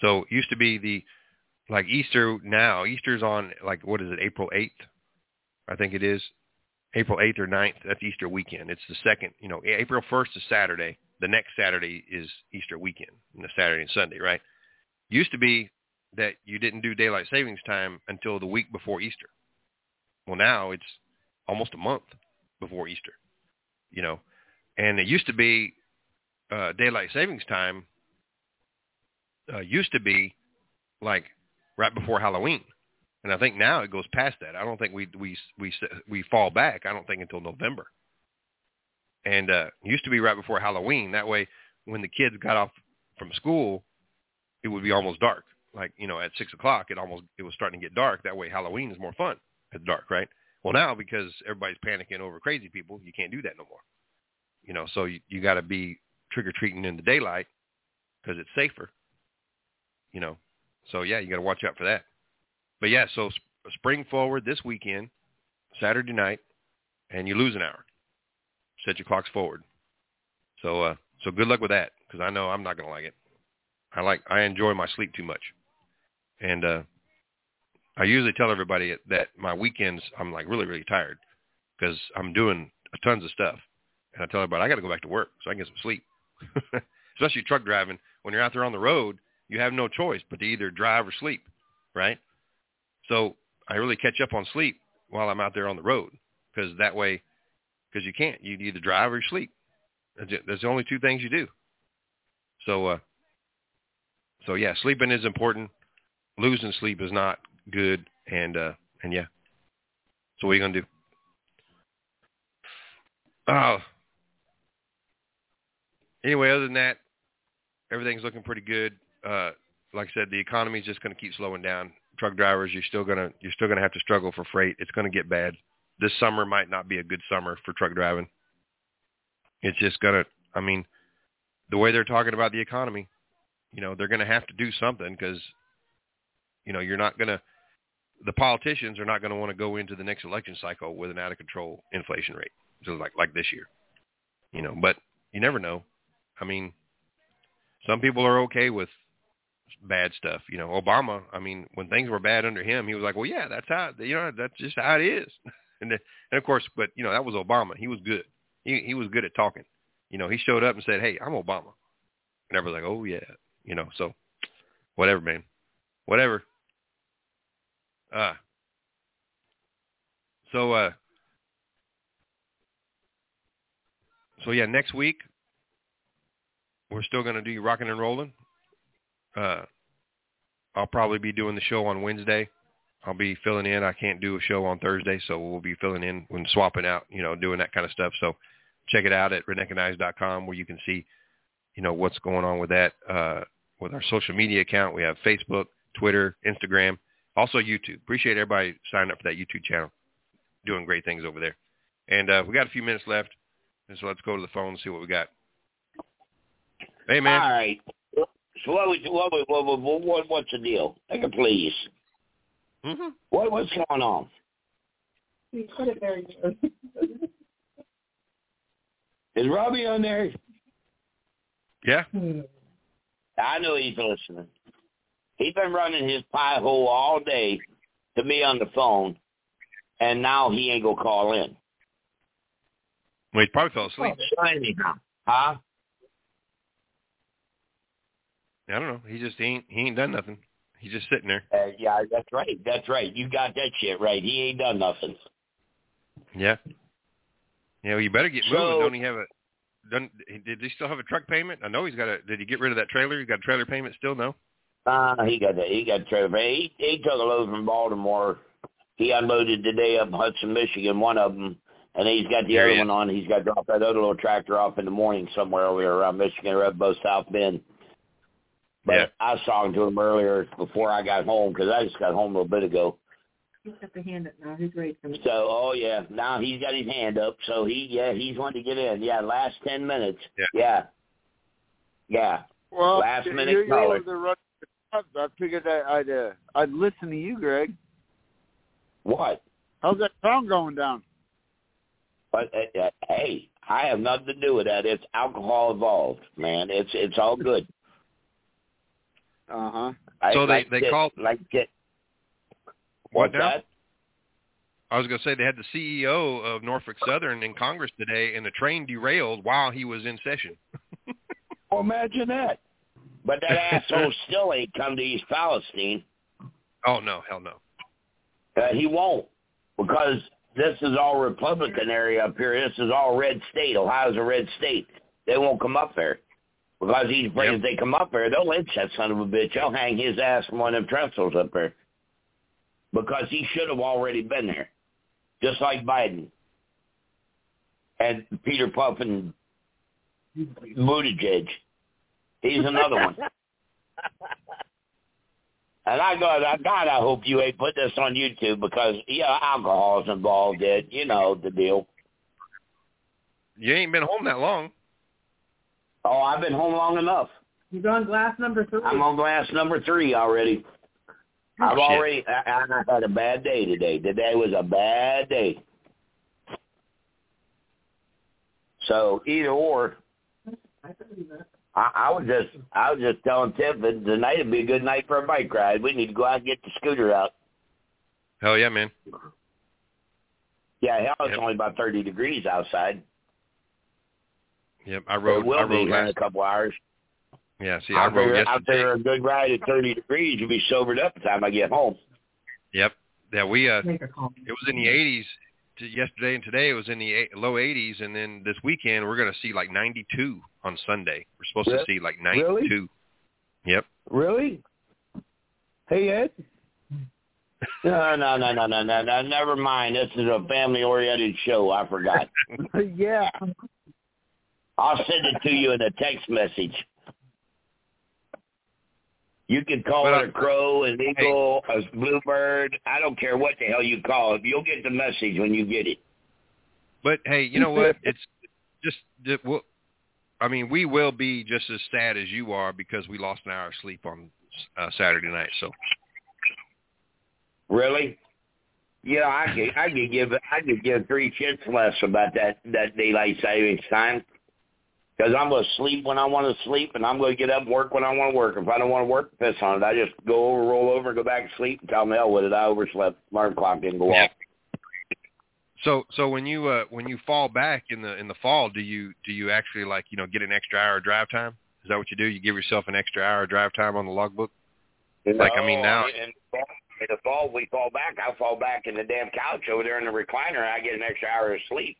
So it used to be like Easter now. Easter's on, like, what is it, April 8th? I think it is. April 8th or 9th, that's Easter weekend. It's the second, April 1st is Saturday. The next Saturday is Easter weekend, the Saturday and Sunday, right? Used to be that you didn't do daylight savings time until the week before Easter. Well, now it's almost a month before Easter, And it used to be daylight savings time used to be like right before Halloween. And I think now it goes past that. I don't think we fall back, I don't think, until November. And it used to be right before Halloween. That way, when the kids got off from school, it would be almost dark. Like, at 6 o'clock, it was starting to get dark. That way, Halloween is more fun at dark, right? Well, now, because everybody's panicking over crazy people, you can't do that no more. So you got to be trick-or-treating in the daylight because it's safer, So, yeah, you got to watch out for that. But, yeah, so spring forward this weekend, Saturday night, and you lose an hour. Set your clocks forward. So good luck with that, because I know I'm not going to like it. I enjoy my sleep too much. And I usually tell everybody that my weekends I'm like really, really tired because I'm doing tons of stuff. And I tell everybody I got to go back to work so I can get some sleep. Especially truck driving. When you're out there on the road, you have no choice but to either drive or sleep, right? So I really catch up on sleep while I'm out there on the road because you can't. You either drive or you sleep. That's the only two things you do. So yeah, sleeping is important. Losing sleep is not good. And yeah. So what are you going to do? Anyway, other than that, everything's looking pretty good. Like I said, the economy is just going to keep slowing down. Truck drivers, you're still going to have to struggle for freight. It's going to get bad. This summer might not be a good summer for truck driving. It's just going to, the way they're talking about the economy, they're going to have to do something because, the politicians are not going to want to go into the next election cycle with an out of control inflation rate. So like this year, but you never know. Some people are okay with bad stuff. Obama, when things were bad under him, he was like, well, yeah, that's just how it is. And of course, but that was Obama. He was good. He was good at talking. He showed up and said, hey, I'm Obama. And everybody's like, oh yeah, so whatever, man, whatever. So yeah, next week we're still going to do Rockin' and Rollin'. I'll probably be doing the show on Wednesday. I'll be filling in. I can't do a show on Thursday, so we'll be filling in when swapping out, doing that kind of stuff. So check it out at redneckandknives.com where you can see, what's going on with that, with our social media account. We have Facebook, Twitter, Instagram, also YouTube. Appreciate everybody signing up for that YouTube channel. Doing great things over there. And we got a few minutes left, and so let's go to the phone and see what we got. Hey, man. All right. So what's the deal? Take it, please. Mm-hmm. What's going on? You put it very good. Is Robbie on there? Yeah. I know he's listening. He's been running his pie hole all day to me on the phone, and now he ain't going to call in. Well, he probably fell asleep. So anyhow, huh? I don't know. He ain't done nothing. He's just sitting there. Yeah, that's right. That's right. You got that shit right. He ain't done nothing. Yeah. Yeah, well, you better get moving. Don't he have did he still have a truck payment? I know did he get rid of that trailer? He got a trailer payment still? No? He got a trailer payment. He took a load from Baltimore. He unloaded today up in Hudson, Michigan, one of them, and he's got the other one on. He's got to drop that other little tractor off in the morning somewhere over here around Michigan, or up both South Bend. But I was talking to him earlier before I got home because I just got home a little bit ago. He's got the hand up now. He's ready for me. So, now he's got his hand up. So he's wanting to get in. Yeah, last 10 minutes. Yeah. Well, last minute you're caller. able to run the truck. I figured I'd listen to you, Greg. What? How's that sound going down? But hey, I have nothing to do with that. It's alcohol involved, man. It's all good. So they called What's now? that? I was going to say they had the CEO of Norfolk Southern in Congress today, and the train derailed while he was in session. Well, imagine that. But that asshole still ain't come to East Palestine. Oh, no, hell no. He won't, because this is all Republican area up here. This is all red state. Ohio's a red state. They won't come up there. Because he's afraid if they come up there, they'll lynch that son of a bitch. They'll hang his ass from one of them trestles up there. Because he should have already been there. Just like Biden. And Peter Puffin Buttigieg. He's another one. And I hope you ain't put this on YouTube because, alcohol's involved in it. You know the deal. You ain't been home that long. Oh, I've been home long enough. You're on glass number 3. I'm on glass number 3 already. I had a bad day today. Today was a bad day. So either or. I was just telling Tiff that tonight would be a good night for a bike ride. We need to go out and get the scooter out. Hell yeah, man. Yeah, it's only about 30 degrees outside. Yep, I rode in a couple hours. Yeah, see, I rode yesterday. Out there a good ride at 30 degrees, you'll be sobered up by the time I get home. Yep. Yeah, it was in the 80s yesterday, and today it was in the low 80s, and then this weekend we're going to see like 92 on Sunday. We're supposed to see like 92. Really? Yep. Really? Hey, Ed? No, never mind. This is a family-oriented show. I forgot. Yeah. I'll send it to you in a text message. You can call it a crow, an eagle, a bluebird. I don't care what the hell you call it. You'll get the message when you get it. But, hey, you know what? It's just, we will be just as sad as you are because we lost an hour of sleep on Saturday night. So. Really? Yeah, I could give 3 shits less about that daylight savings time. Because I'm going to sleep when I want to sleep, and I'm going to get up and work when I want to work. If I don't want to work, piss on it. I just roll over, and go back to sleep, and tell them the hell with it. I overslept. Alarm clock didn't go off. So when you fall back in the fall, do you actually get an extra hour of drive time? Is that what you do? You give yourself an extra hour of drive time on the logbook? No, now. In the fall, we fall back. I fall back in the damn couch over there in the recliner, and I get an extra hour of sleep.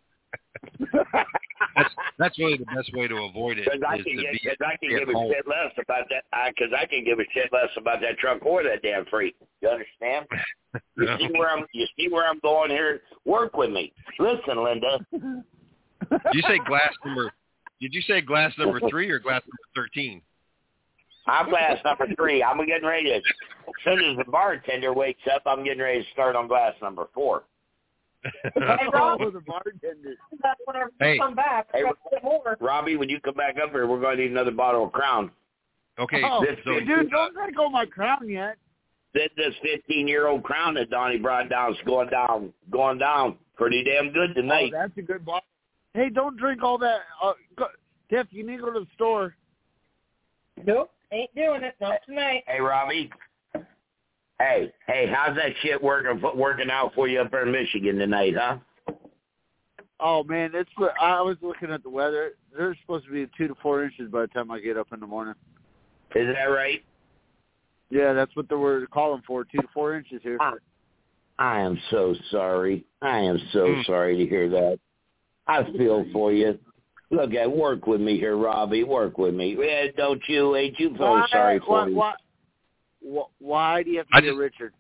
That's really the best way to avoid it. Because I can give a shit less about that. Because I can give a shit less about that truck or that damn freight. You understand? You see where I'm going here? Work with me. Listen, Linda. Did you say glass number 3 or glass number 13? I'm glass number 3. I'm getting ready to. As soon as the bartender wakes up, I'm getting ready to start on glass number 4. Hey, Rob. The bartender. Whenever you come back, more. Robbie, when you come back up here, we're going to need another bottle of Crown. Okay. Dude, don't let go of my Crown yet. This 15-year-old Crown that Donnie brought down is going down pretty damn good tonight. Oh, that's a good bottle. Hey, don't drink all that. Tiff, you need to go to the store. Nope, ain't doing it. Not tonight. Hey, Robbie. Hey, how's that shit working out for you up there in Michigan tonight, huh? Oh, man, I was looking at the weather. There's supposed to be 2 to 4 inches by the time I get up in the morning. Is that right? Yeah, that's what they were calling for, 2 to 4 inches here. I am so sorry. I am so sorry to hear that. I feel for you. Look, work with me here, Robbie. Work with me. Yeah, ain't you feel sorry for me? Why do you have to be Richard?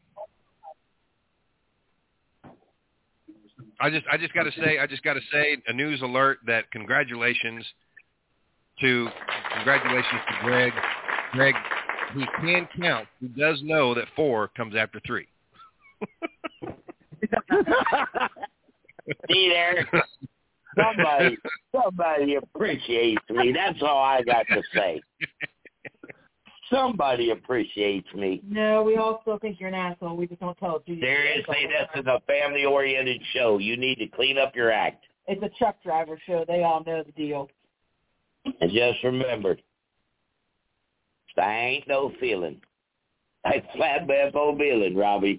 I just got to say a news alert that congratulations to Greg. Greg, he can count. He does know that 4 comes after 3. See there? Somebody appreciates me. That's all I got to say. Somebody appreciates me. No, we all still think you're an asshole. We just don't tell it to you. Seriously, this is a family-oriented show. You need to clean up your act. It's a truck driver show. They all know the deal. And just remember, I ain't no feeling. Like flatbed Bo Billin, Robbie.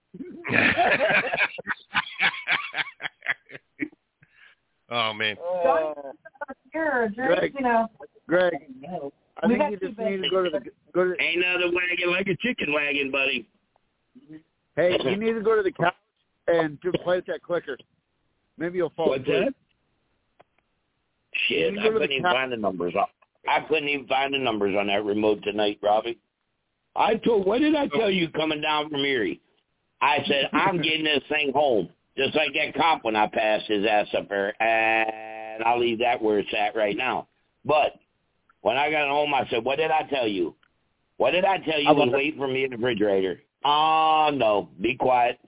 Oh, man. Greg, you know. Greg, I think you just need to go to the Ain't another wagon like a chicken wagon, buddy. Hey, you need to go to the couch and just play with that clicker. Maybe you'll fall What's asleep. that? Shit, I couldn't even find the numbers. I couldn't even find the numbers on that remote tonight, Robbie. What did I tell you coming down from Erie? I said, I'm getting this thing home. Just like that cop when I passed his ass up there. And I'll leave that where it's at right now. But when I got home, I said, what did I tell you? What did I tell you was waiting for me in the refrigerator? Oh, no. Be quiet.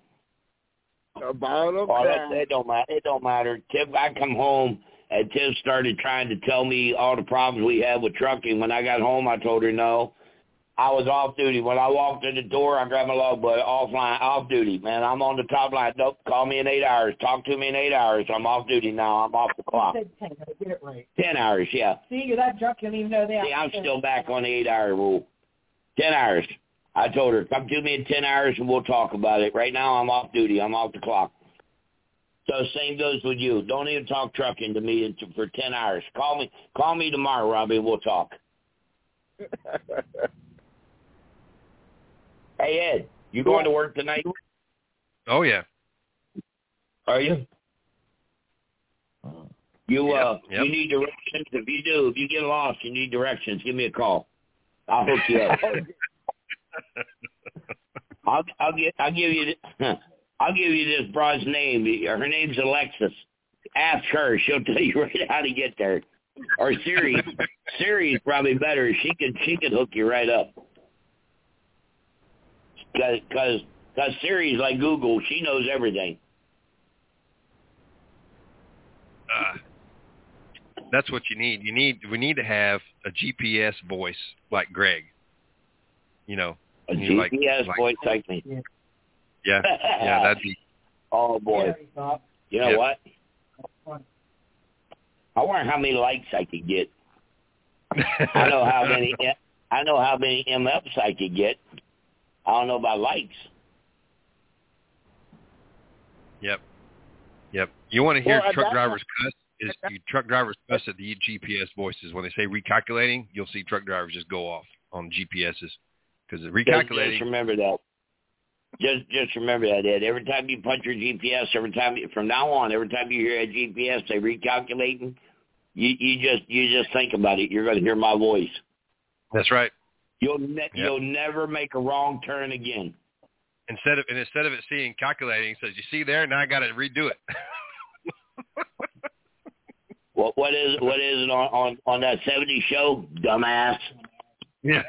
It don't matter. It don't matter. Tip, I come home, and Tip started trying to tell me all the problems we had with trucking. When I got home, I told her no. I was off duty. When I walked in the door, I grabbed my logbook, off duty. Man, I'm on the top line. Nope, call me in 8 hours. Talk to me in 8 hours. I'm off duty now. I'm off the clock. You said 10. Get it right. 10 hours, yeah. See, you're that drunk, you don't even know that. See, I'm still back on the 8-hour rule. 10 hours. I told her, come to me in 10 hours and we'll talk about it. Right now, I'm off duty. I'm off the clock. So same goes with you. Don't even talk trucking to me for 10 hours. Call me tomorrow, Robbie. We'll talk. Hey, Ed, you going to work tonight? Oh, yeah. Are you? You Yep. You need directions. If you get lost, you need directions. Give me a call. I'll hook you up. I'll give you this broad's name. Her name's Alexis. Ask her. She'll tell you right how to get there. Or Siri. Siri's probably better. She could hook you right up. Because Siri's like Google. She knows everything. That's what you need. We need to have a GPS voice like Greg. You know, a GPS voice like me. Yeah, that'd be. Oh boy! You know what? I wonder how many likes I could get. I know how many MFs I could get. I don't know about likes. Yep. You want to hear truck drivers cuss? Truck drivers cuss at the GPS voices when they say recalculating. You'll see truck drivers just go off on GPSs because the recalculating. Just remember that. Just remember that, Ed. Every time you punch your GPS, from now on, every time you hear a GPS say recalculating, you just think about it. You're going to hear my voice. That's right. You'll never make a wrong turn again. Instead of it seeing calculating, it says, "You see there? Now I got to redo it." What is it on that 70s show, dumbass? Yeah.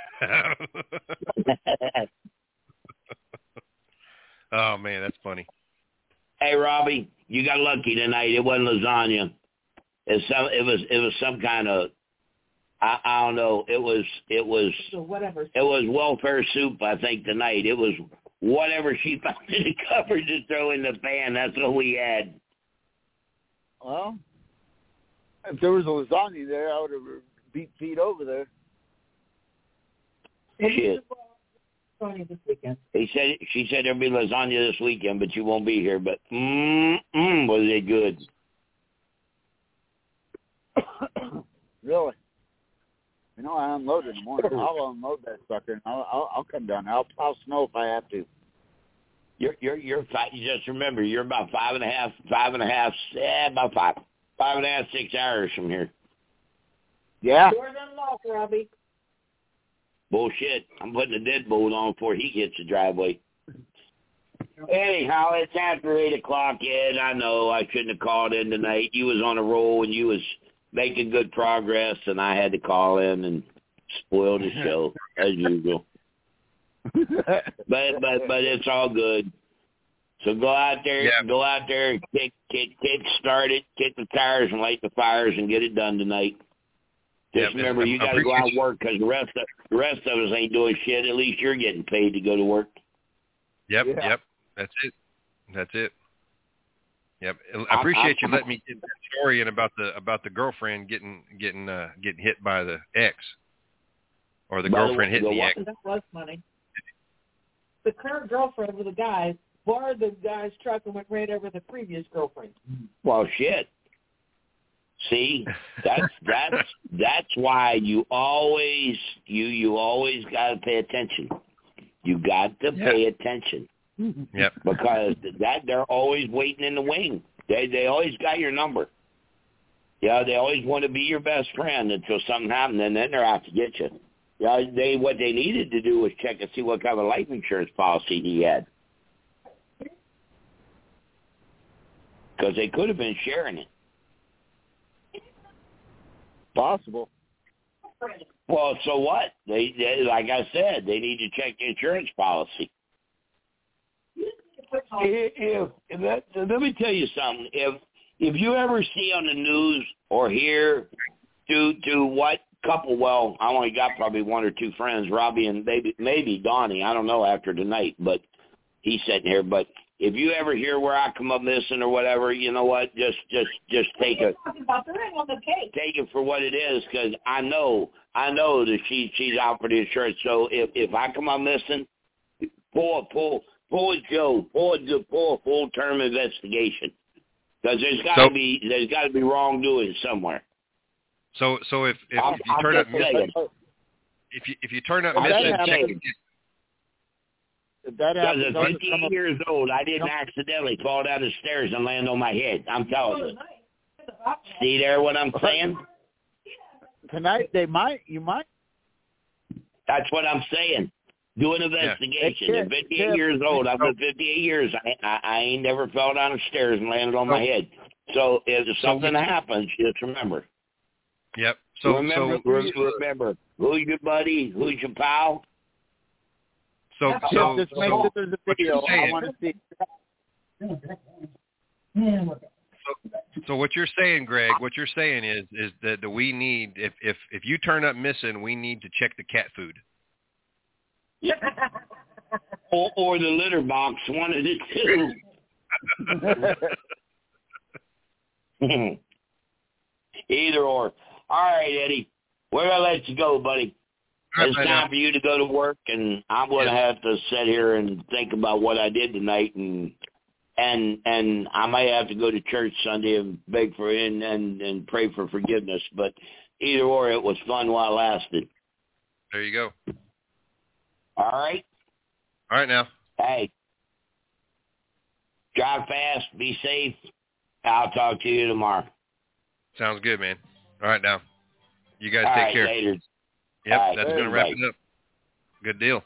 Oh man, that's funny. Hey Robbie, you got lucky tonight. It wasn't lasagna. It was some kind of I don't know. It was whatever. It was welfare soup, I think, tonight. It was whatever she found in the cupboard to throw in the pan. That's what we had. Well, if there was a lasagna there, I would have beat feet over there. Shit. This weekend. She said there'll be lasagna this weekend, but you won't be here. But was it good? Really? You know, I unload in the morning. I'll unload that sucker, and I'll come down. I'll snow if I have to. You're just remember, you're about 5.5, about 5.5, 6 hours from here. Yeah. Doors unlocked, Robbie. Bullshit. I'm putting the deadbolt on before he hits the driveway. Anyhow, it's after 8 o'clock, Ed. I know I shouldn't have called in tonight. You was on a roll and you was making good progress, and I had to call in and spoil the show as usual. But it's all good. So go out there, kick start it, kick the tires and light the fires and get it done tonight. Just remember, you got to go out and work because the rest of us ain't doing shit. At least you're getting paid to go to work. Yep. That's it. Yep. I appreciate you letting me get that story in about the girlfriend getting hit by the ex. or the girlfriend hitting the ex. That was funny. The current girlfriend with the guy borrowed the guy's truck and went right over the previous girlfriend. Well, shit. See, that's why you always got to pay attention. You got to pay attention. Yep. Because they're always waiting in the wing. They always got your number. Yeah, they always want to be your best friend until something happens, and then they're out to get you. Yeah, what they needed to do was check and see what kind of life insurance policy he had, because they could have been sharing it. Possible. Well, so what? They like I said, they need to check the insurance policy. Let me tell you something. If you ever see on the news or hear to what couple, well, I only got probably one or two friends, Robbie and maybe Donnie, I don't know after tonight, but he's sitting here. But if you ever hear where I come up missing or whatever, you know what? Just take it. Take it for what it is, because I know that she's out for the insurance. So if I come up missing, pull a full-term investigation, because there's got to be wrongdoing somewhere. So if you turn up missing, if you turn up missing, if that happens, because at 58 years old, I didn't accidentally fall down the stairs and land on my head. I'm telling you. See there what I'm saying? Tonight you might. That's what I'm saying. Do an investigation. At 58 years old, I've been 58 years. I ain't never fell down the stairs and landed on my head. So if something happens, just remember. Yep. Remember, who's your buddy? Who's your pal? Just make sure there's a video. I want to see. So what you're saying, Greg? What you're saying is that we need, if you turn up missing, we need to check the cat food. or the litter box, one of the two. Either or. All right, Eddie. We're going to let you go, buddy. It's time for you to go to work, and I'm going to have to sit here and think about what I did tonight, and I may have to go to church Sunday and beg for and pray for forgiveness. But either or, it was fun while it lasted. There you go. All right? All right, now. Hey, drive fast, be safe. I'll talk to you tomorrow. Sounds good, man. All right, now. You guys All take right, care. Later. Yep, right, that's going to wrap it up. Good deal.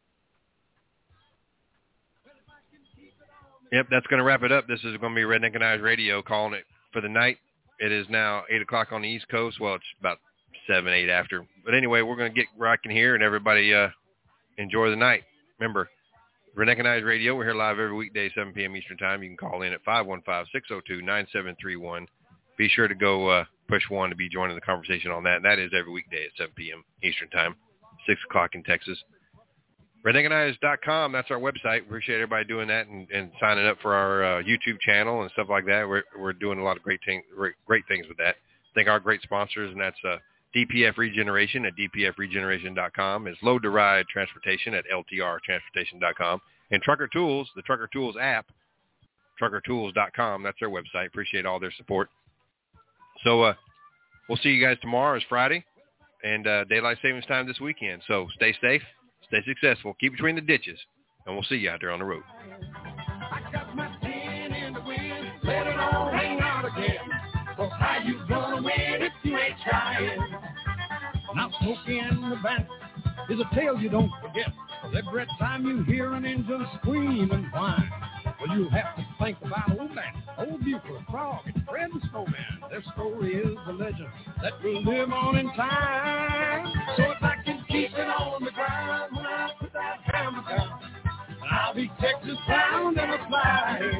Yep, that's going to wrap it up. This is going to be Redneck and Eyes Radio calling it for the night. It is now 8 o'clock on the East Coast. Well, it's about 7, 8 after. But anyway, we're going to get rocking here, and everybody enjoy the night. Remember, Redneck and Eyes Radio, we're here live every weekday, 7 p.m. Eastern Time. You can call in at 515-602-9731. Be sure to go push 1 to be joining the conversation on that. And that is every weekday at 7 p.m. Eastern Time, 6 o'clock in Texas. RedneckandEyes.com, that's our website. Appreciate everybody doing that and signing up for our YouTube channel and stuff like that. We're doing a lot of great things with that. Thank our great sponsors, and that's DPF Regeneration at DPFRegeneration.com. It's Load to Ride Transportation at LTRTransportation.com. And Trucker Tools, the Trucker Tools app, TruckerTools.com. That's their website. Appreciate all their support. So we'll see you guys tomorrow. It's Friday, and Daylight Savings Time this weekend. So stay safe, stay successful, keep between the ditches, and we'll see you out there on the road. I got my tin in the wind, let it all hang out again. Well, how you gonna win if you ain't trying? Now Smokey and the Bandit is a tale you don't forget. Every time you hear an engine scream and whine, well, you'll have to think about Old Bandit, Old Buford, Frog, and Fred the Snowman. Their story is a legend that will live on in time. So if I can keep it on the ground when I put that hammer down, I'll be Texas bound and a flying.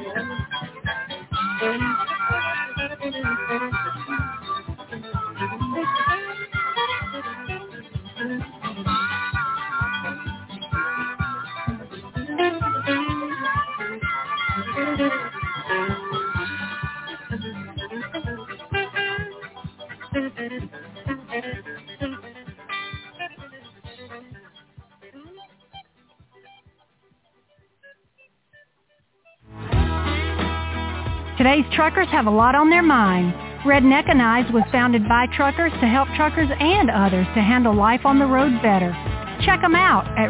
Today's truckers have a lot on their mind. Redneckanize was founded by truckers to help truckers and others to handle life on the road better. Check them out at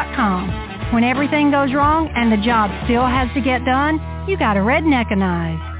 redneckanize.com. When everything goes wrong and the job still has to get done, you got to Redneckanize.